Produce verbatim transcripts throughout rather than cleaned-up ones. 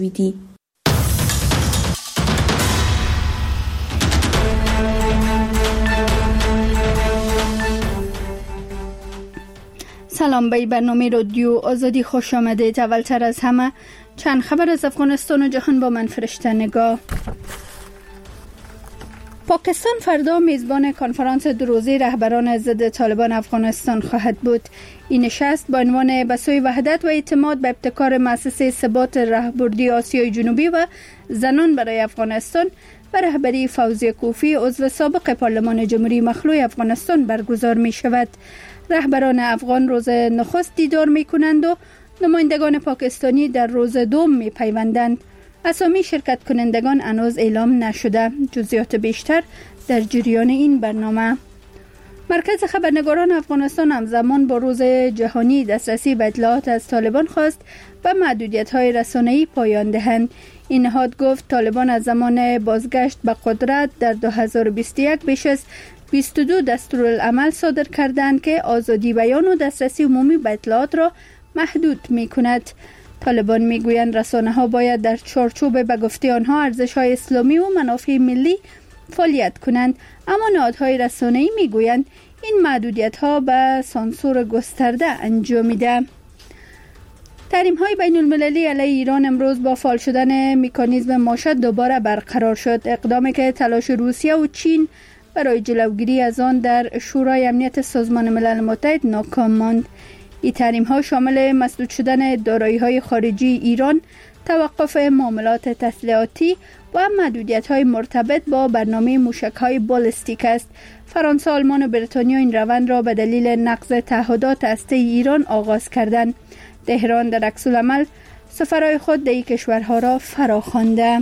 ویدی. سلام، به برنامه رادیو آزادی خوش آمدید. اولتر از همه چند خبر از افغانستان و جهان با من فرشته نگاه. پاکستان فردا میزبان کنفرانس دو روزه رهبران ضد طالبان افغانستان خواهد بود. این نشست با عنوان به سوی وحدت و اعتماد به ابتکار مؤسسه ثبات راهبردی آسیای جنوبی و زنان برای افغانستان و رهبری فوزیه کوفی عضو سابق پارلمان جمهوری مخلوع افغانستان برگزار می شود. رهبران افغان روز نخست دیدار می کنند و نمایندگان پاکستانی در روز دوم می پیوندند. اسامی شرکت کنندگان هنوز اعلام نشده. جزئیات بیشتر در جریان این برنامه. مرکز خبرنگاران افغانستان همزمان با روز جهانی دسترسی به اطلاعات از طالبان خواست و محدودیت‌های رسانه‌ای پایان دهند. این نهاد گفت طالبان از زمان بازگشت به قدرت در دو هزار و بیست و یک بیش از بیست و دو دستورالعمل صادر کردند که آزادی بیان و دسترسی عمومی به اطلاعات را محدود می‌کند. طالبان میگویند رسانه‌ها باید در چارچوب به گفته آنها ارزش‌های اسلامی و منافع ملی فعالیت کنند، اما نهادهای رسانه‌ای میگویند این محدودیت‌ها به سانسور گسترده انجامیده. تحریم‌های بین‌المللی علیه ایران امروز با فعال شدن مکانیزم ماشات دوباره برقرار شد، اقدامی که تلاش روسیه و چین برای جلوگیری از آن در شورای امنیت سازمان ملل متحد ناکام ماند. این تحریم‌ها شامل مسدود شدن دارایی‌های خارجی ایران، توقف معاملات تسلیحاتی و محدودیت‌های مرتبط با برنامه موشک‌های بالستیک است. فرانسه، آلمان و بریتانیا این روند را به دلیل نقض تعهدات هسته‌ای ایران آغاز کردند. تهران در عکس العمل سفرهای خود در این کشورها را فراخوانده.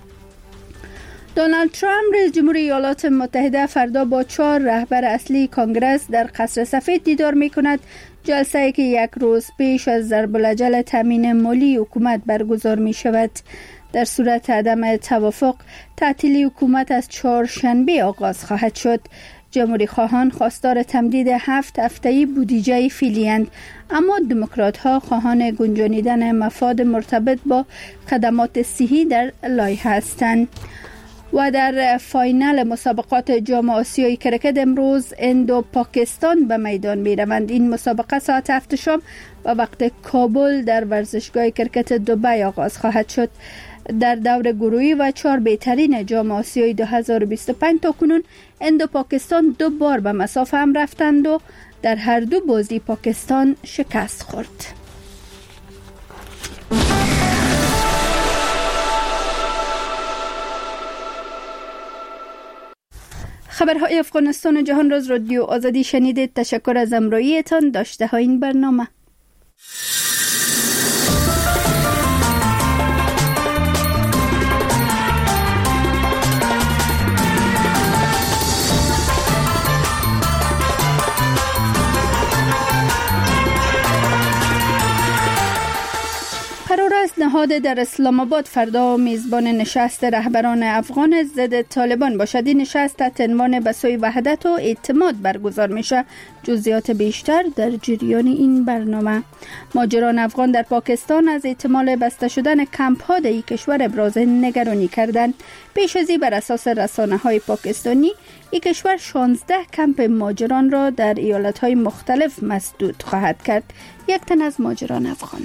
دونالد ترامپ رئیس جمهور ایالات متحده فردا با چهار رهبر اصلی کانگرس در قصر سفید دیدار می‌کند. جلسه‌ای که یک روز پیش از ضرب الاجل تامین مالی حکومت برگزار می‌شود. در صورت عدم توافق تعطیلی حکومت از چهارشنبه آغاز خواهد شد. جمهوری خواهان خواستار تمدید هفت هفته‌ای بودجه فعلی‌اند، اما دموکرات‌ها خواهان گنجانیدن مفاد مرتبط با خدمات صحی در لایحه هستند. و در فاینال مسابقات جام آسیای کرکت امروز هند و پاکستان به میدان می روند. این مسابقه ساعت هفت شام و وقت کابل در ورزشگاه کرکت دبی آغاز خواهد شد. در دور گروهی و چهار بهترین جام آسیای دو هزار و بیست و پنج تا کنون هند و پاکستان دو بار به مسافه هم رفتند و در هر دو بازی پاکستان شکست خورد. خبرهای افغانستان و جهان را از رادیو آزادی شنیدید. تشکر از همراهیتان. داشته های این برنامه. نهاد در اسلام آباد فردا میزبان نشست رهبران افغان ضد طالبان باشد. این نشست تحت عنوان به سوی وحدت و اعتماد برگزار میشه. جزئیات بیشتر در جریان این برنامه. مهاجران افغان در پاکستان از احتمال بسته شدن کمپ ها در این کشور ابراز نگرانی کردند. پیش از این بر اساس رسانه های پاکستانی این کشور شانزده کمپ مهاجران را در ایالت های مختلف مسدود خواهد کرد. یک تن از مهاجران افغان: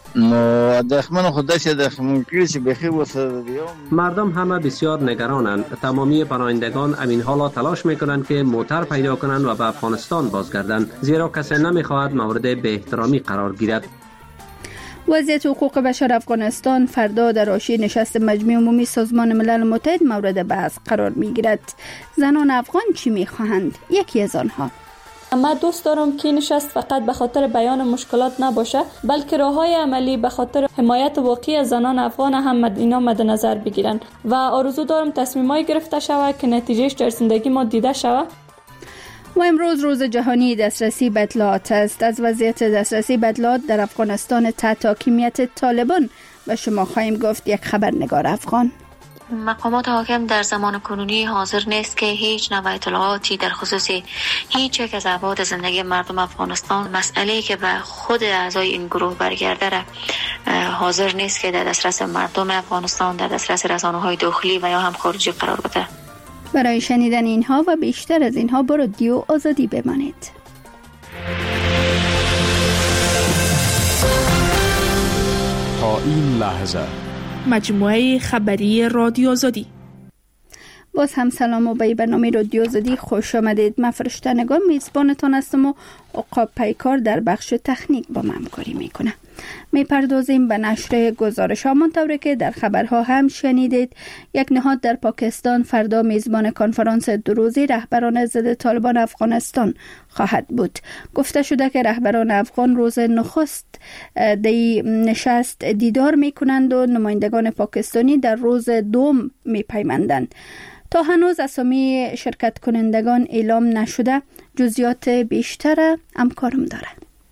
مردم همه بسیار نگرانند. تمامی پناهندگان امین حالا تلاش میکنند که موتر پیدا کنند و به افغانستان بازگردند، زیرا کسی نمیخواهد مورد بی احترامی قرار گیرد. وضعیت حقوق بشر افغانستان فردا در حاشیه نشست مجمع عمومی سازمان ملل متحد مورد بحث قرار میگیرد. زنان افغان چی میخواهند؟ یکی از آنها: من دوست دارم که نشست فقط به خاطر بیان مشکلات نباشه، بلکه راههای عملی به خاطر حمایت واقعی از زنان افغان هم اینا مد نظر بگیرن و آرزو دارم تصمیمای گرفته شود که نتیجهش در زندگی ما دیده شود. و امروز روز جهانی دسترسی به اطلاعات است. از وضعیت دسترسی به اطلاعات در افغانستان تحت حاکمیت طالبان به شما خواهیم گفت. یک خبرنگار افغان: مقامات حاکم در زمان کنونی حاضر نیست که هیچ نوع اطلاعاتی در خصوص هیچ یک از ابعاد زندگی مردم افغانستان، مسئله‌ای که به خود اعضای این گروه برگرده را حاضر نیست که در دسترس مردم افغانستان، در دسترس رسانه‌های داخلی و یا هم خارجی قرار بده. برای شنیدن اینها و بیشتر از اینها با رادیو آزادی بمانید. تا این لحظه مجموعه خبری رادیو آزادی. باز هم سلام و به برنامه رادیو آزادی خوش آمدید. من فرشته نگاه میزبانتان هستم و عقاب پیکار در بخش تکنیک با من همکاری میکنه. میپردازیم به نشر گزارش ها منطوری که در خبرها هم شنیدید. یک نهاد در پاکستان فردا میزبان کنفرانس دو روزه رهبران ضد طالبان افغانستان خواهد بود. گفته شده که رهبران افغان روز نخست دی نشست دیدار میکنند و نمایندگان پاکستانی در روز دوم میپیوندند. تا هنوز اسامی شرکت کنندگان اعلام نشده. جزئیات بیشتر همکارم داره.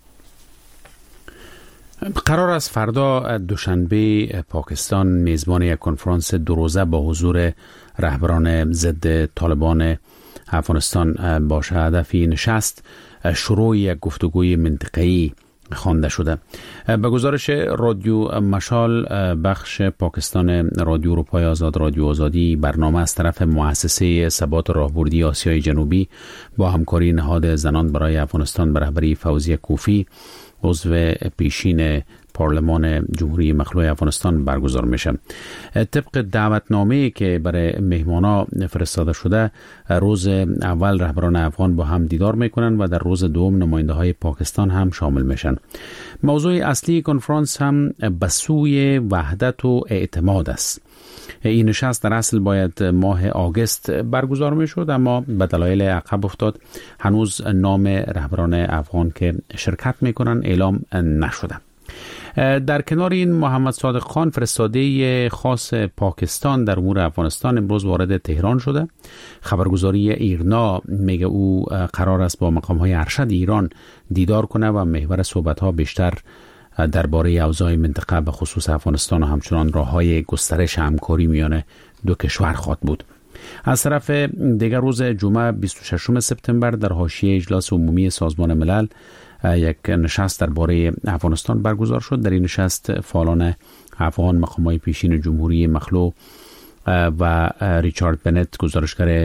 قرار است فردا دوشنبه پاکستان میزبان یک کنفرانس دو روزه با حضور رهبران ضد طالبان افغانستان باشه. هدف این نشست شروع یک گفتگوی منطقه‌ای خوانده شده. به گزارش رادیو مشال، بخش پاکستان رادیو اروپای آزاد رادیو آزادی، برنامه از طرف مؤسسه ثبات راهبردی آسیای جنوبی با همکاری نهاد زنان برای افغانستان به رهبری فوزیه کوفی، عضو پیشین پارلمان جمهوری مخلوع افغانستان برگزار میشه. طبق دعوتنامه‌ای که برای مهمانا فرستاده شده، روز اول رهبران افغان با هم دیدار میکنن و در روز دوم نماینده های پاکستان هم شامل میشن. موضوع اصلی کنفرانس هم به سوی وحدت و اعتماد است. این نشست در اصل باید ماه آگوست برگزار می شد، اما به دلایل عقب افتاد. هنوز نام رهبران افغان که شرکت می کنن اعلام نشده. در کنار این، محمد صادق خان، فرستاده خاص پاکستان در امور افغانستان، امروز وارد تهران شده. خبرگزاری ایرنا میگه او قرار است با مقام‌های ارشد ایران دیدار کنه و محور صحبت‌ها بیشتر درباره اوضاع منطقه به خصوص افغانستان و همچنان راه‌های گسترش همکاری میان دو کشور خواهد بود. از طرف دیگر، روز جمعه بیست و ششم سپتامبر در حاشیه اجلاس عمومی سازمان ملل یک نشست درباره افغانستان برگزار شد. در این نشست فعالان افغان، مقامات پیشین جمهوری مخلوع و ریچارد بنت، گزارشگر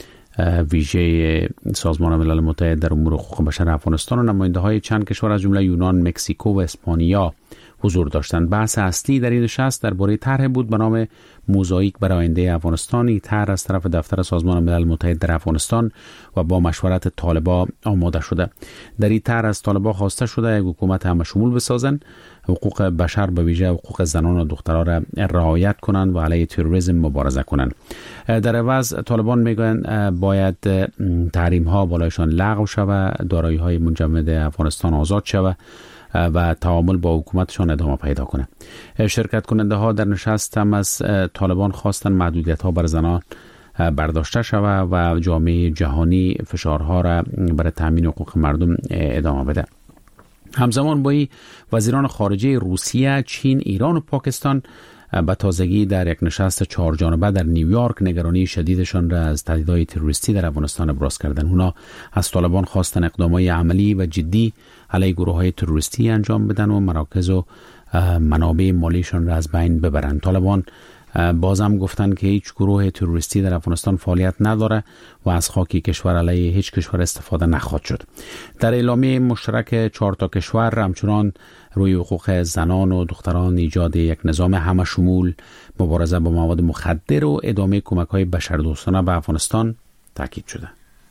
ویژه سازمان ملل متحد در امور حقوق بشر افغانستان، و نماینده‌های چند کشور از جمله یونان، مکزیکو و اسپانیا حضور داشتند. بحث اصلی در این نشست درباره طرح بود به نام موزاییک برای آینده افغانستان. این طرح از طرف دفتر سازمان ملل متحد در افغانستان و با مشورت طالبان آماده شده. در این طرح از طالبان خواسته شده یک حکومت همه شمول بسازند، حقوق بشر به ویژه حقوق زنان و دختران را رعایت کنند و علیه تروریسم مبارزه کنند. در عوض طالبان میگویند باید تحریم ها بالایشان لغو شود، دارایی های منجمد افغانستان آزاد شود و تعامل با حکومتشان ادامه پیدا کنه. شرکت کننده ها در نشست هم از طالبان خواستن محدودیت ها بر زنان برداشته شود و جامعه جهانی فشارها را برای تامین حقوق مردم ادامه بده. همزمان با این، وزیران خارجه روسیه، چین، ایران و پاکستان به تازگی در یک نشست چهار جانبه در نیویورک نگرانی شدیدشان را از تهدیدهای تروریستی در افغانستان ابراز کردند. اونا از طالبان خواستن اقدامات عملی و جدی علیه گروه‌های تروریستی انجام بدن و مراکز و منابع مالیشان را از بین ببرند. طالبان بازم گفتند که هیچ گروه تروریستی در افغانستان فعالیت نداره و از خاک کشور علیه هیچ کشور استفاده نخواهد شد. در اعلامیه مشترک چهار تا کشور همچنان روی حقوق زنان و دختران، ایجاد یک نظام همه شمول، مبارزه با مواد مخدر و ادامه کمک‌های بشردوستانه به افغانستان تاکید شده.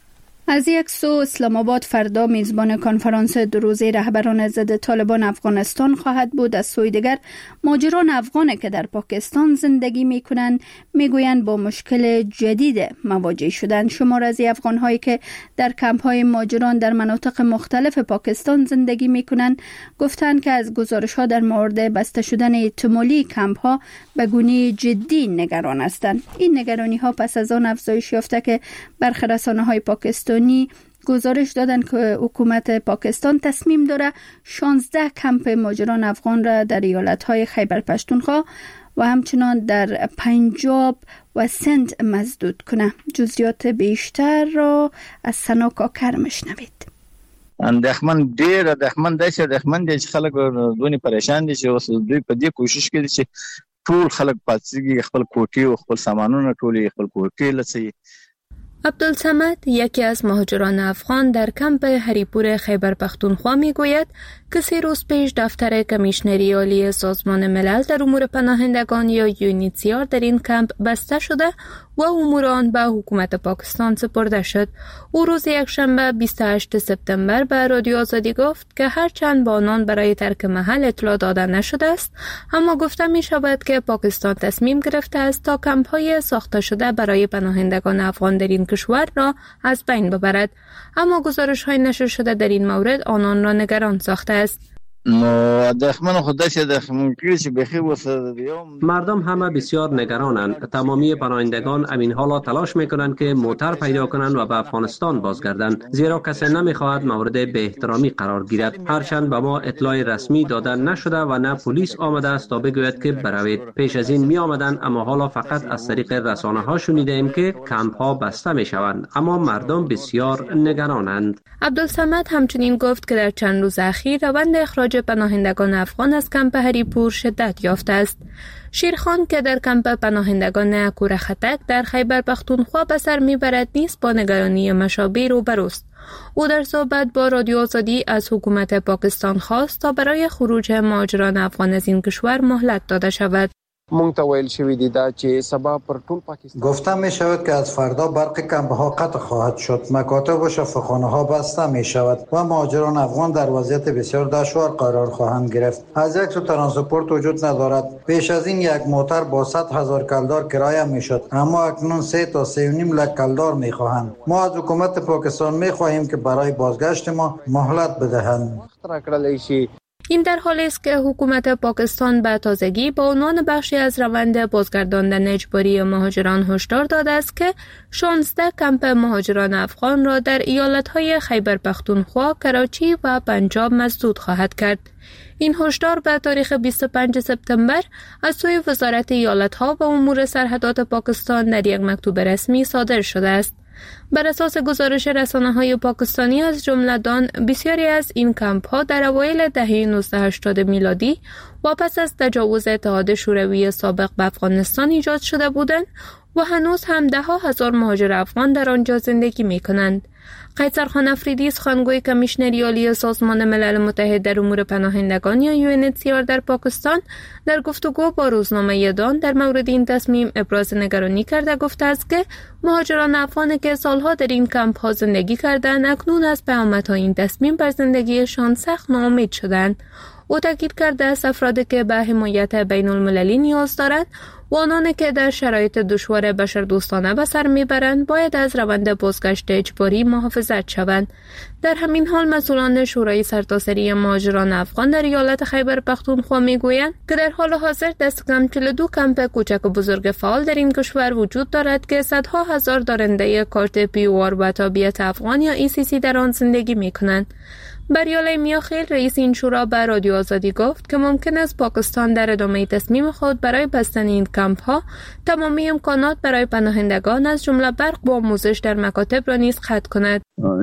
از یک سو، اسلام آباد فردا میزبان کنفرانس دو روزه رهبران ضد طالبان افغانستان خواهد بود. از سوی دیگر، مهاجران افغان که در پاکستان زندگی میکنند میگویند با مشکل جدید مواجه شدند. شمار از افغان هایی که در کمپ های مهاجران در مناطق مختلف پاکستان زندگی میکنند گفتند که از گزارش ها در مورد بسته شدن احتمالی کمپ ها به گونه جدی نگران هستند. این نگرانی ها پس از آن افزایش یافته که برخی رسانه های پاکستان گزارش دادن که حکومت پاکستان تصمیم داره شانزده کمپ مهاجران افغان را در ایالت‌های خیبر پختونخوا و همچنان در پنجاب و سند مسدود کنه. جزئیات بیشتر را از سنا کاکر مشنوید. اندخمن ډیر اندخمن داسې اندخمن دي چې خلک دونی پریشان دي چې اوس دوی په دې کوشش کوي چې ټول خلک پاتېږي خپل کوټې او خپل سامانونه ټول خپل کوټې لڅي. عبدالصمد یکی از مهاجران افغان در کمپ هریپور خیبر پختونخوا میگوید که سه روز پیش دفتر کمیشنری عالی سازمان ملل در امور پناهندگان یا یونیسیار در این کمپ بسته شده و امور آن به حکومت پاکستان سپرده شد. او روز یکشنبه بیست و هشتم سپتامبر به رادیو آزادی گفت که هرچند به آنان برای ترک محل اطلاع داده نشده است، اما گفته می شود که پاکستان تصمیم گرفته است تا کمپ های ساخته شده برای پناهندگان افغان در این کشور را از بین ببرد. اما گزارش های نشر شده در این مورد آنان را نگران ساخته است. مردم همه بسیار نگرانند. تمامی پناهندگان امین حالا تلاش میکنند که موتر پیدا کنند و به افغانستان بازگردند، زیرا کسی نمیخواهد مورد به احترامی قرار گیرد. هرچند به ما اطلاع رسمی داده نشده و نه پلیس آمده است تا بگوید که بروید. پیش از این می آمدند، اما حالا فقط از طریق رسانه ها شنیده ایم که کمپ ها بسته می شوند. اما مردم بسیار نگرانند. عبدالصمد همچنین گفت که در چند روز اخیر روند اخراج پناهندگان افغان از کمپ هریپور شدت یافته است. شیرخان که در کمپ پناهندگان کورخطک در خیبر پختونخوا به سر میبرد نیز با نگرانی مشابه روبروست. او در صحبت با رادیو آزادی از حکومت پاکستان خواست تا برای خروج مهاجران افغان از این کشور مهلت داده شود. گفته می شود که از فردا برق کمپ ها قطع خواهد شد، مکاتب و شفاخانه ها بسته می شود و مهاجران افغان در وضعیت بسیار دشوار قرار خواهند گرفت. از یک سو ترانسپورت وجود ندارد. پیش از این یک موتر با صد هزار کلدار کرایه می شد، اما اکنون سه تا سه و نیم لک کلدار می خواهند. ما از حکومت پاکستان می خواهیم که برای بازگشت ما مهلت بدهند. این در حالی است که حکومت پاکستان به تازگی با عنوان بخشی از روند بازگرداندن اجباری مهاجران هشدار داده است که شانزده کمپ مهاجران افغان را در ایالت‌های خیبر پختونخوا، کراچی و پنجاب مسدود خواهد کرد. این هشدار به تاریخ بیست و پنجم سپتامبر از سوی وزارت ایالت‌ها و امور سرحدات پاکستان در یک مکتوب رسمی صادر شده است. بر اساس گزارش رسانه‌های پاکستانی از جمله دان، بسیاری از این کمپ‌ها در اوایل دهه نوزده هشتاد میلادی و پس از تجاوز اتحاد شوروی سابق به افغانستان ایجاد شده بودند و هنوز هم ده ها هزار مهاجر افغان در آنجا زندگی می‌کنند. قیصرخان افریدی، سخنگوی کمیشنری عالی سازمان ملل متحد در امور پناهندگان یا یو ان اچ سی آر در پاکستان، در گفتگو با روزنامه دان در مورد این تصمیم ابراز نگرانی کرده گفته است که مهاجران افغان که سالها در این کمپ ها زندگی کردند اکنون از پیامدهای این تصمیم بر زندگیشان سخت ناامید شدند. او تاکید کرده است افرادی که به حمایت بین المللی نیاز دارند و آنانی که در شرایط دشوار بشردوستانه به سر میبرند باید از روند بازگشت اجباری محافظت شوند. در همین حال مسئولان شورای سرتاسری مهاجران افغان در ایالت خیبر پختونخوا میگویند که در حال حاضر دست کم چهل و دو کمپ کوچک و بزرگ فعال در این کشور وجود دارد که صدها هزار دارنده کارت پی او آر و تابعیت افغان یا ای سی سی در آن زندگی میکنند. بریاله میاخیل رئیس این شورا به رادیو آزادی گفت که ممکن است پاکستان در ادامه تصمیم خود برای بستن این کمپ ها تمامی امکانات برای پناهندگان از جمله برق و آموزش در مکاتب را نیز قطع کند.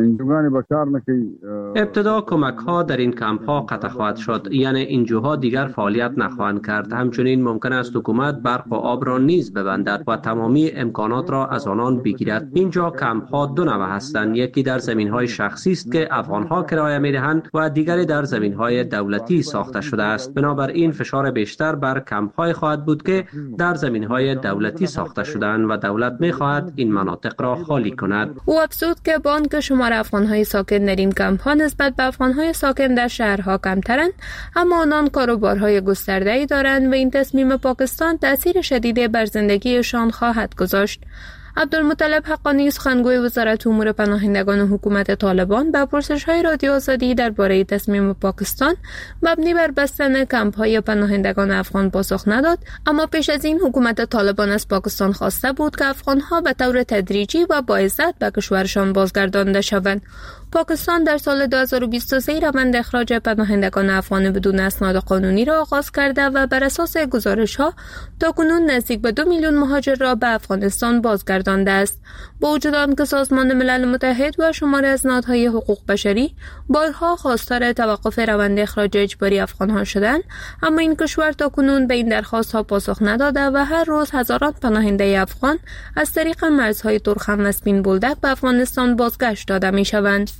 ابتدا کمک ها در این کمپ ها قطع خواهد شد، یعنی انجوها دیگر فعالیت نخواهند کرد. همچنین ممکن است حکومت برق و آب را نیز ببندد و تمامی امکانات را از آنان بگیرد. اینجا کمپ ها دو نوع هستند، یکی در زمین های شخصی است که افغان ها کرایه میدهند و دیگری در زمین های دولتی ساخته شده است. بنابراین فشار بیشتر بر کمپ های خواهد بود که در زمین های دولتی ساخته شده‌اند و دولت میخواهد این مناطق را خالی کند. او افزود که با آنکه شمار افغان‌های ساکن در این کمپ‌ها نسبت به افغان‌های ساکن در شهرها کمترند، اما آنان کاروبارهای گسترده‌ای دارند و این تصمیم پاکستان تأثیر شدیدی بر زندگیشان خواهد گذاشت. عبدالمطلب حقانی، سخنگوی وزارت امور پناهندگان و حکومت طالبان، به پرسش‌های رادیو آزادی درباره تصمیم پاکستان مبنی بر بستن کمپ‌های پناهندگان افغان پاسخ نداد، اما پیش از این حکومت طالبان از پاکستان خواسته بود که افغان‌ها به طور تدریجی و با عزت به کشورشان بازگردانده شوند. پاکستان در سال دو هزار و بیست و سه روند اخراج پناهندگان افغان بدون اسناد قانونی را آغاز کرده و بر اساس گزارش‌ها تاکنون نزدیک به دو میلیون مهاجر را به افغانستان بازگردانده است. با وجود آنکه سازمان ملل متحد و شماری از نهادهای حقوق بشری بارها خواستار توقف روند اخراج اجباری افغان‌ها شدند، اما این کشور تاکنون به این درخواست‌ها پاسخ نداده و هر روز هزاران پناهنده افغان از طریق مرزهای ترخم و سپین بولدک به افغانستان بازگشت داده می‌شوند.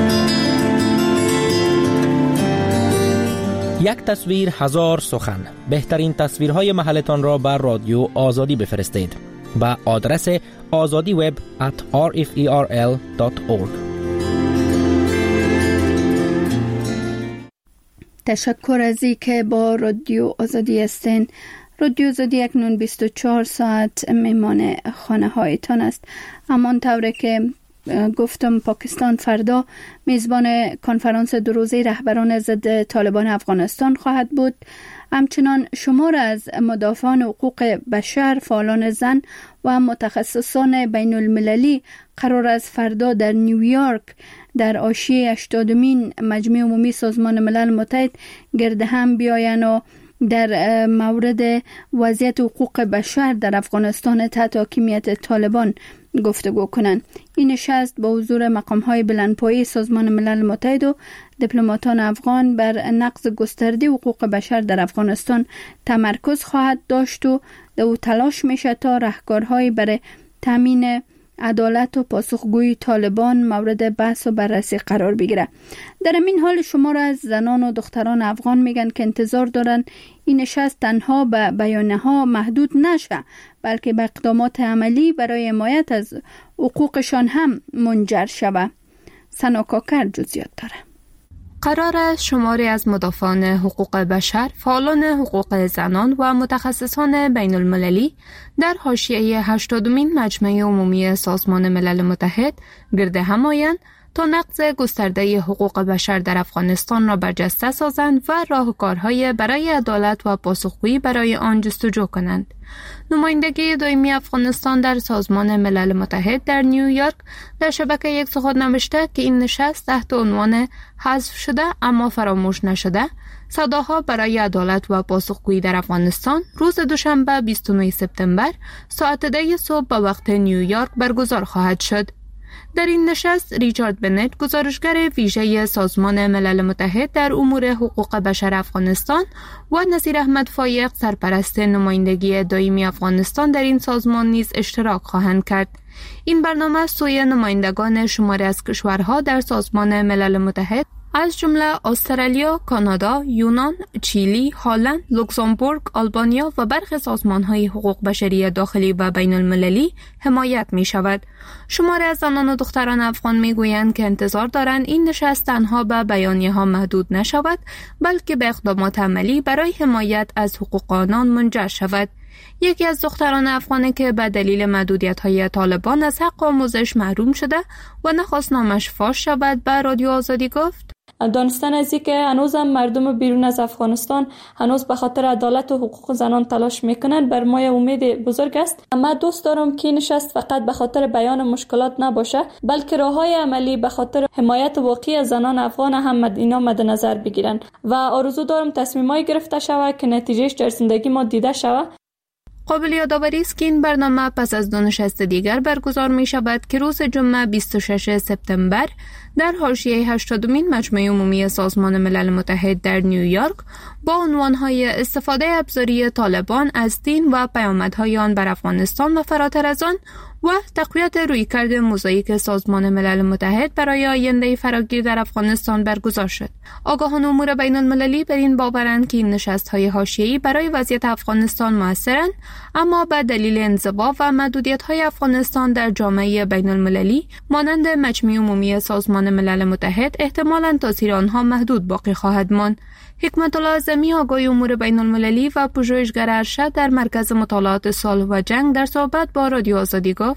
یک تصویر هزار سخن. بهترین تصویرهای محلتان را بر رادیو آزادی بفرستید به آدرس آزادی وب ات آر اف ای آر ال دات اورگ. تشکر از این که با رادیو آزادی هستین. رادیو آزادی اکنون بیست و چهار ساعت میمان خانه هایتان است. همان طوره که گفتم پاکستان فردا میزبان کنفرانس دو روزه رهبران ضد طالبان افغانستان خواهد بود. همچنان شمار از مدافعان حقوق بشر، فعالان زن و متخصصان بین المللی قرار است فردا در نیویورک در حاشیه هشتادمین مجمع عمومی سازمان ملل متحد گرد هم بیایند و در مورد وضعیت حقوق بشر در افغانستان تحت حاکمیت طالبان گفتگو کنند. این نشست با حضور مقام‌های بلندپایه سازمان ملل متحد و دیپلماتان افغان بر نقض گسترده حقوق بشر در افغانستان تمرکز خواهد داشت و او تلاش میشه تا راهکارهایی برای تامین عدالت و پاسخگویی طالبان مورد بحث و بررسی قرار بگیره. در این حال شمار از زنان و دختران افغان میگن که انتظار دارن این نشست تنها به بیانیه‌ها محدود نشه، بلکه به اقدامات عملی برای حمایت از حقوقشان هم منجر شود. سنا کاکر جزئیات داره. قرار است شماری از مدافعان حقوق بشر، فعالان حقوق زنان و متخصصان بین المللی در حاشیه هشتادمین مجمع عمومی سازمان ملل متحد گرد هم آیند تا نقض گسترده حقوق بشر در افغانستان را برجسته سازند و راهکارهای برای عدالت و پاسخگویی برای آن جستجو کنند. نمایندگی دائمی افغانستان در سازمان ملل متحد در نیویورک در شبکه یک سخن نوشته که این نشست تحت عنوان حذف شده اما فراموش نشده صداها برای عدالت و پاسخگویی در افغانستان روز دوشنبه بیست و نه سپتامبر ساعت ده صبح به وقت نیویورک برگزار خواهد شد. در این نشست ریچارد بنت، گزارشگر ویژه سازمان ملل متحد در امور حقوق بشر افغانستان و نصیر احمد فایق، سرپرست نمایندگی دائمی افغانستان در این سازمان نیز اشتراک خواهند کرد. این برنامه سوی نمایندگان شماری از کشورها در سازمان ملل متحد از جمله استرالیا، کانادا، یونان، چیلی، هلند، لوکزامبورگ، آلبانیا و برخی سازمان‌های حقوق بشری داخلی و بین المللی حمایت می شود. شماری از زنان و دختران افغان می گویند که انتظار دارند این نشست تنها به بیانیه ها محدود نشود، بلکه به اقدامات عملی برای حمایت از حقوق آنان منجر شود. یکی از دختران افغانی که به دلیل محدودیت‌های طالبان از حق آموزش محروم شده و نخواست نامش فاش شود به رادیو آزادی گفت: دانستن از این که هنوز هم مردم بیرون از افغانستان هنوز به خاطر عدالت و حقوق زنان تلاش میکنند بر ما امید بزرگ است. من دوست دارم که این نشست فقط به خاطر بیان مشکلات نباشه، بلکه راههای عملی به خاطر حمایت واقعی از زنان افغان هم اینا مد نظر بگیرن و آرزو دارم تصمیمایی گرفته شود که نتیجهش در زندگی ما دیده شود. قابل یادآوری است که این برنامه پس از دو نشست دیگر برگزار می شود که روز جمعه بیست و شش سپتامبر در حاشیه هشتادمین مجمع عمومی سازمان ملل متحد در نیویورک با عنوانهای استفاده ابزاری طالبان از دین و پیامدهای آن بر افغانستان و فراتر از آن و تقویت رویکرد موزاییک سازمان ملل متحد برای آینده فراگیر در افغانستان برگزار شد. آگاهان امور بین المللی بر این باورند که این نشست‌های حاشیه‌ای برای وضعیت افغانستان موثرند، اما به دلیل انزوا و محدودیت‌های افغانستان در جامعه بین المللی مانند مجمع عمومی سازمان ملل متحد احتمالاً تاثیر آنها محدود باقی خواهد ماند. حکمت الله اعظمی، آگاه امور بین المللی و پژوهشگر ارشد در مرکز مطالعات صلح و جنگ، در صحبت با رادیو آزادی گفت: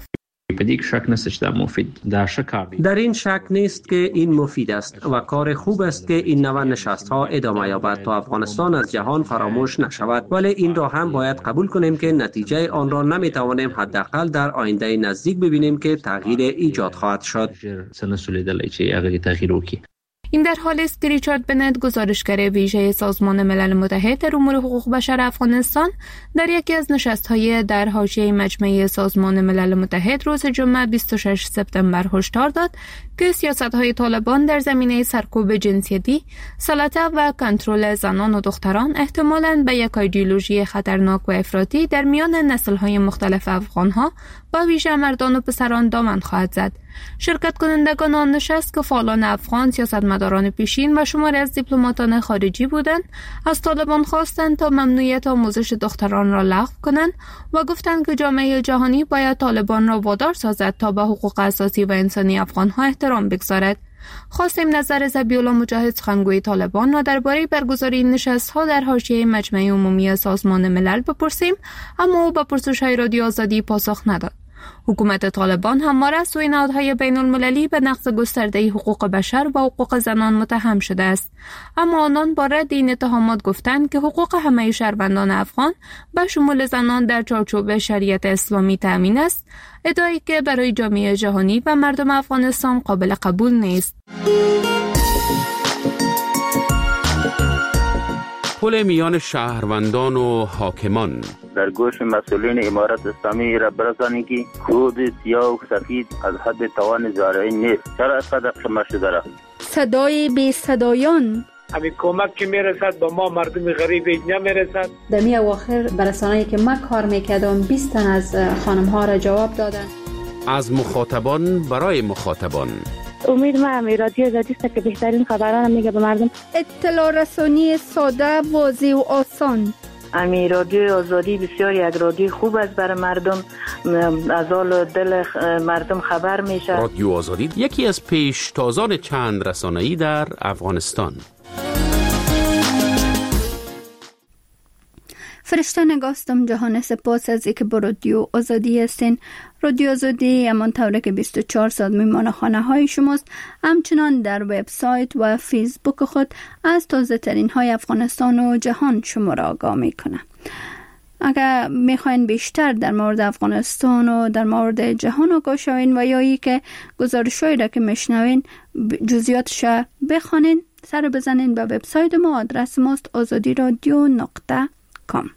بدیک شک نیست در مفید در شکار در این شک نیست که این مفید است و کار خوب است که این نوع نشست ها ادامه یابد تا افغانستان از جهان فراموش نشود، ولی این را هم باید قبول کنیم که نتیجه آن را نمی توانیم حداقل در آینده نزدیک ببینیم که تغییر ایجاد خواهد شد. این در حالی است که ریچارد بنت، گزارشگر ویژه سازمان ملل متحد در امور حقوق بشر افغانستان، در یکی از نشست‌های در حاشیه مجمع سازمان ملل متحد روز جمعه بیست و ششم سپتامبر هشدار داد که سیاست‌های طالبان در زمینه سرکوب جنسیتی، سلطه و کنترل زنان و دختران احتمالاً به یک ایدئولوژی خطرناک و افراطی در میان نسل‌های مختلف افغان‌ها با ویژه مردان و پسران دامن خواهد زد. شرکت کنندگان آن نشست که فعالان افغان، سیاستمداران پیشین و شماری از دیپلماتان خارجی بودند، از طالبان خواستند تا ممنوعیت آموزش دختران را لغو کنند و گفتند که جامعه جهانی باید طالبان را وادار سازد تا به حقوق اساسی و انسانی افغان‌ها احترام بگذارد. خواستیم نظر ذبیح‌الله مجاهد، سخنگوی طالبان، را درباره برگزاری نشست‌ها در حاشیه مجمع عمومی سازمان ملل بپرسیم، اما او به پرسش‌های رادیو آزادی پاسخ نداد. حکومت طالبان همواره از سوی نهادهای بین المللی به نقض گسترده حقوق بشر و حقوق زنان متهم شده است، اما آنان با رد این اتهامات گفتند که حقوق همه شهروندان افغان به شمول زنان در چارچوب شریعت اسلامی تامین است، ادعایی که برای جامعه جهانی و مردم افغانستان قابل قبول نیست. پل میان شهروندان و حاکمان در گوش مسئولین امارت اسلامی را برسانی که خود سیاه و سفید از حد توان زارعی نیست. چرا از قدر شما شده؟ صدای بی صدایان همین کمک که میرسد با ما مردم غریب اینجا میرسد. در می اواخر برسانه‌ای که ما کار میکردم بیست تن از خانم ها را جواب دادن. از مخاطبان برای مخاطبان. امید ما هم رادیو آزادی است که بهترین خبران میگه به مردم. اطلاع رسانی ساده، واضح و آسان. امی رادیو آزادی بسیار یک رادیو خوب است برای مردم، از حال دل مردم خبر میشه. رادیو آزادی یکی از پیشتازان چند رسانه‌ای در افغانستان. فرشته نگاستم جهان، سپاس از اینکه با رادیو آزادی هستین. رادیو آزادی همان طوره که بیست و چهار ساعت میمان خانه های شماست، همچنان در وبسایت و فیسبوک خود از تازه ترین های افغانستان و جهان شما را آگاه میکنه. اگر میخواین بیشتر در مورد افغانستان و در مورد جهان آگاه شوین و یا ای که گزارشایی را که میشنوین جزئیاتش بخوانین، سر بزنین به وبسایت ما. آدرس ماست آزادی رادیو نقطه کام.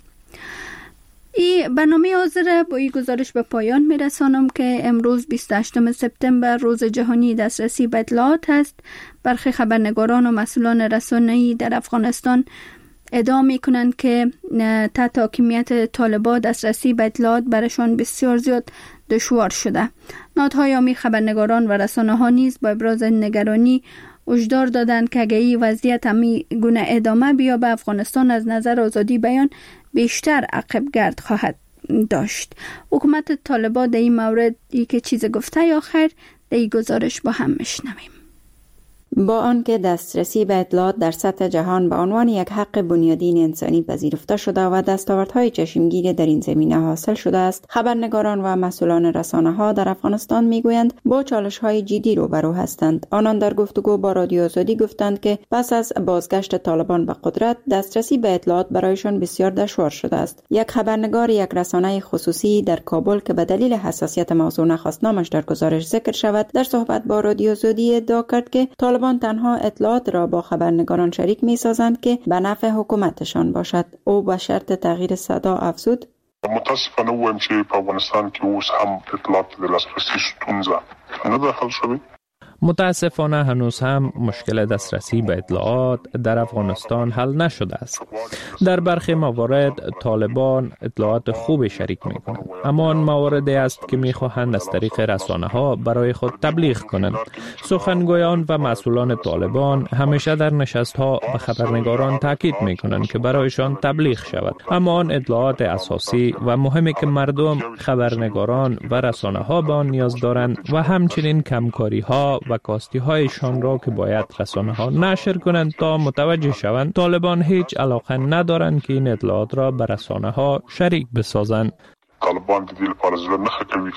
این برنامه حاضر با این گزارش به پایان میرسانم که امروز بیست و هشتم سپتامبر روز جهانی دسترسی به اطلاعات است. برخی خبرنگاران و مسئولان رسانه‌ای در افغانستان ادعا میکنند که تحت حاکمیت طالبان دسترسی به اطلاعات برشان بسیار زیاد دشوار شده. نهادهای عامی، خبرنگاران و رسانه‌ها نیز با ابراز نگرانی هشدار دادند که اگر این وضعیت همین گونه ادامه بیابه، افغانستان از نظر آزادی بیان بیشتر عقب گرد خواهد داشت. حکومت طالبان در این مورد ای که چیز گفته یا خیر در این گزارش با هم میشنویم. با آنکه دسترسی به اطلاعات در سطح جهان به عنوان یک حق بنیادین انسانی پذیرفته شده و دستاوردهای چشمگیر در این زمینه حاصل شده است، خبرنگاران و مسئولان رسانه‌ها در افغانستان میگویند با چالش‌های جدی روبرو هستند. آنان در گفتگو با رادیو آزادی گفتند که پس از بازگشت طالبان به قدرت، دسترسی به اطلاعات برایشان بسیار دشوار شده است. یک خبرنگار یک رسانه خصوصی در کابل که به دلیل حساسیت موضوع نخواست نامش در گزارش ذکر شود، در صحبت با رادیو آزادی ادعا کرد که طالبان تنها اطلاعات را با خبرنگاران شریک می سازند که به نفع حکومتشان باشد. او به شرط تغییر صدا افزود: متاسفانه وایم چې په افغانستان کې اوس هم اطلاعات د لاسرسي ستونزه نه ده حل شوې. متاسفانه هنوز هم مشکل دسترسی به اطلاعات در افغانستان حل نشده است. در برخی موارد طالبان اطلاعات خوبی شریک می کنند، اما آن مواردی است که می خواهند از طریق رسانه ها برای خود تبلیغ کنند. سخنگویان و مسئولان طالبان همیشه در نشست ها به خبرنگاران تاکید می کنند که برایشان تبلیغ شود، اما آن اطلاعات اساسی و مهمی که مردم، خبرنگاران و رسانه ها به آن نیاز دارند و همچنین کمکاری ها و کاستی هایشان را که باید رسانه ها نشر کنند تا متوجه شوند، طالبان هیچ علاقه ندارند که این اطلاعات را به رسانه ها شریک بسازند. طالبان د دې لپاره ځل نه کوي چې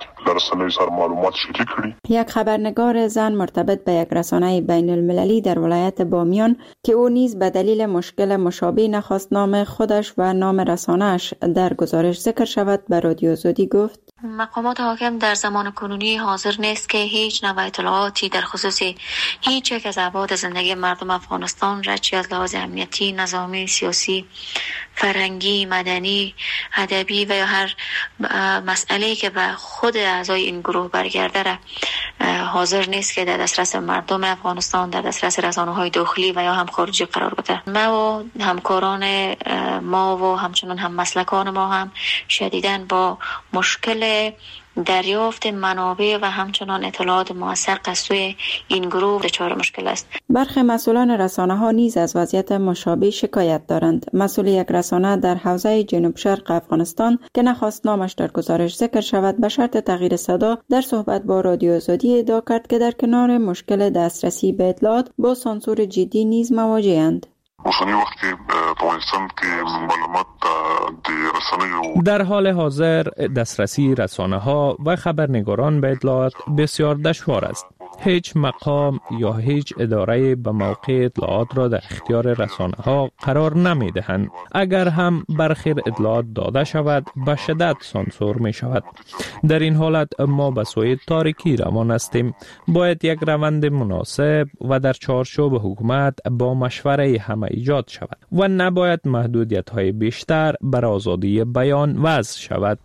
رسانه‌های سر معلومات شریک کړي. یک خبرنگار زن مرتبط به یک رسانه بین المللی در ولایت بامیان که او نیز به دلیل مشکل مشابه نخواست نام خودش و نام رسانه‌اش در گزارش ذکر شود به رادیو آزادی گفت: مقامات حاکم در زمان کنونی حاضر نیست که هیچ نوع اطلاعاتی در خصوص هیچ یک از ابعاد زندگی مردم افغانستان را چه از لحاظ امنیتی، نظامی، سیاسی، فرهنگی، مدنی، ادبی و یا هر مسئله‌ای که به خود اعضای این گروه برگرده را حاضر نیست که در دسترس مردم افغانستان، در دسترس رسانه‌های داخلی و یا هم خارجی قرار بده. ما و همکاران ما و همچنان هم مسلکان ما هم شدیداً با مشکل دریافت منابع و همچنان اطلاعات موثق از سوی این گروه دچار مشکل است. برخی مسئولان رسانه ها نیز از وضعیت مشابه شکایت دارند. مسئول یک رسانه در حوزه جنوب شرق افغانستان که نخواست نامش در گزارش ذکر شود به شرط تغییر صدا در صحبت با رادیو آزادی ادعا کرد که در کنار مشکل دسترسی به اطلاعات با سانسور جدی نیز مواجه‌اند. در حال حاضر دسترسی رسانه ها و خبرنگاران به اطلاعات بسیار دشوار است. هیچ مقام یا هیچ اداره به موقع اطلاعات را در اختیار رسانه ها قرار نمی دهند. اگر هم برخی اطلاعات داده شود به شدت سانسور می شود. در این حالت ما به سوی تاریکی روان هستیم. باید یک روند مناسب و در چارچوب حکومت با مشوره همه ایجاد شود و نباید محدودیت های بیشتر بر آزادی بیان وضع شود.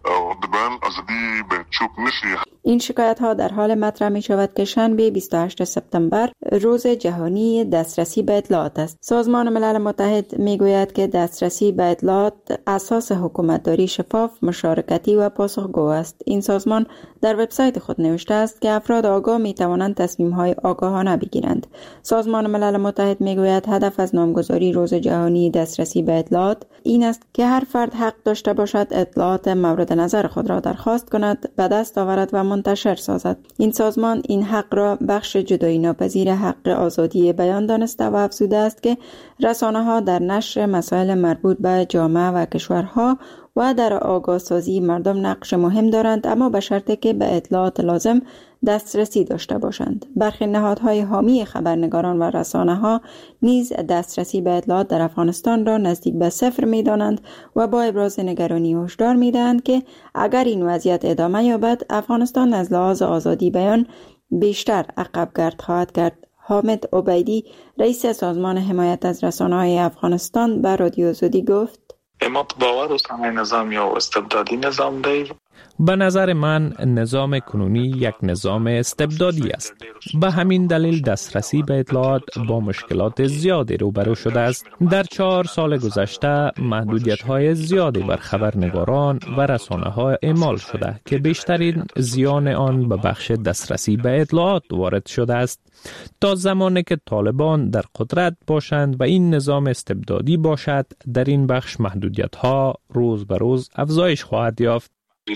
این شکایت ها در حال مطرح می شود که شنبه بیست و هشتم سپتامبر روز جهانی دسترسی به اطلاعات است. سازمان ملل متحد می گوید که دسترسی به اطلاعات اساس حکومتداری شفاف، مشارکتی و پاسخگو است. این سازمان در وبسایت خود نوشته است که افراد آگاه می توانند تصمیم های آگاهانه بگیرند. سازمان ملل متحد می گوید هدف از نامگذاری روز جهانی دسترسی به اطلاعات این است که هر فرد حق داشته باشد اطلاعات مورد نظر خود را درخواست کند، به دست آورد و منتشر سازد. این سازمان این حق را بخش جدایی ناپذیر حق آزادی بیان دانسته و افزوده است که رسانه ها در نشر مسائل مربوط به جامعه و کشورها و در آگاه سازی مردم نقش مهم دارند، اما به شرطی که به اطلاعات لازم دسترسی داشته باشند. برخی نهادهای حامی خبرنگاران و رسانه ها نیز دسترسی به اطلاعات در افغانستان را نزدیک به صفر می دانند و با ابراز نگرانی هشدار می دهند که اگر این وضعیت ادامه یابد افغانستان از لحاظ آزادی بیان بیشتر عقب گرد خواهد کرد. حامد عبیدی رئیس سازمان حمایت از رسانه‌های افغانستان به رادیو آزادی گفت: اما باور است همین نظام یا استبدادی نظام دی. به نظر من نظام کنونی یک نظام استبدادی است. به همین دلیل دسترسی به اطلاعات با مشکلات زیادی روبرو شده است. در چهار سال گذشته محدودیت‌های زیادی بر خبرنگاران و رسانه‌ها اعمال شده که بیشترین زیان آن به بخش دسترسی به اطلاعات وارد شده است. تا زمانی که طالبان در قدرت باشند و این نظام استبدادی باشد، در این بخش محدودیت‌ها روز به روز افزایش خواهد یافت.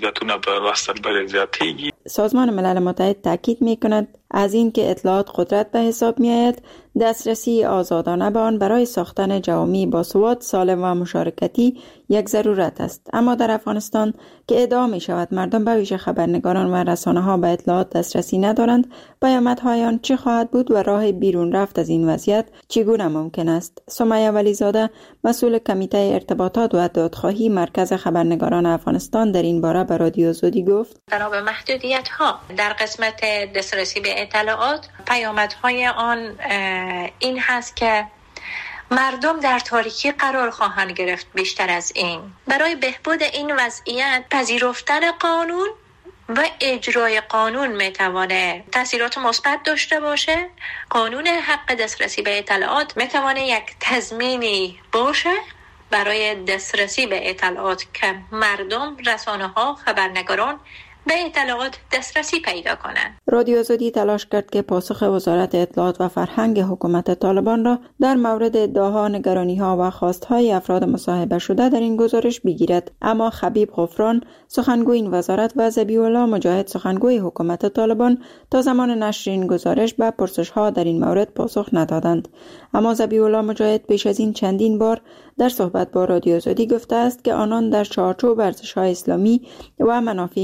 سازمان ملل متحد تاکید می کند از این که اطلاعات قدرت به حساب می آید، دسترسی آزادانه به آن برای ساختن جوامع باثبات، سالم و مشارکتی یک ضرورت است. اما در افغانستان که ادعا می شود مردم به ویژه خبرنگاران و رسانه ها به اطلاعات دسترسی ندارند، پیامدهای آن چه خواهد بود و راه بیرون رفت از این وضعیت چگونه ممکن است؟ سمیه ولیزاده مسئول کمیته ارتباطات و دادخواهی مرکز خبرنگاران افغانستان در این باره به رادیو آزادی گفت: بنابر محدودیت ها در قسمت دسترسی به اطلاعات پیامدهای آن این هست که مردم در تاریکی قرار خواهند گرفت. بیشتر از این برای بهبود این وضعیت پذیرفتن قانون و اجرای قانون میتوانه تاثیرات مثبت داشته باشه. قانون حق دسترسی به اطلاعات میتوانه یک تضمینی باشه برای دسترسی به اطلاعات که مردم، رسانه‌ها، خبرنگاران به اطلاعات دسترسی پیدا کنند. رادیو آزادی تلاش کرد که پاسخ وزارت اطلاعات و فرهنگ حکومت طالبان را در مورد ادعاها، نگرانی‌ها و خواستهای افراد مصاحبه شده در این گزارش بگیرد، اما خبیب غفران سخنگوی این وزارت و ذبیح الله مجاهد سخنگوی حکومت طالبان تا زمان نشر این گزارش به پرسش‌ها در این مورد پاسخ ندادند. اما ذبیح الله مجاهد پیش از این چندین بار در صحبت با رادیو آزادی گفته است که آنان در چارچوب ارزش‌های اسلامی و منافع ملی به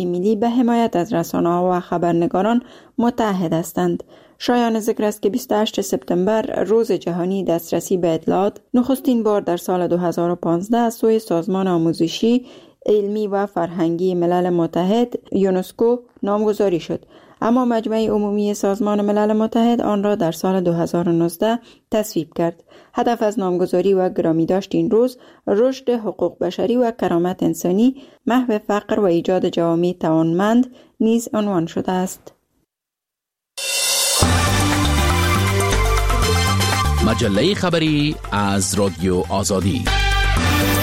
به حمایت از رسانه‌ها و خبرنگاران متحد هستند. شایان ذکر است که بیست و هشتم سپتامبر روز جهانی دسترسی به اطلاعات نخستین بار در سال دو هزار و پانزده از سوی سازمان آموزشی، علمی و فرهنگی ملل متحد یونسکو نامگذاری شد، اما مجمع عمومی سازمان ملل متحد آن را در سال دو هزار و نوزده تصویب کرد. هدف از نامگذاری و گرامی داشت این روز رشد حقوق بشری و کرامت انسانی، محو فقر و ایجاد جوامع توانمند نیز عنوان شده است. مجله خبری از رادیو آزادی.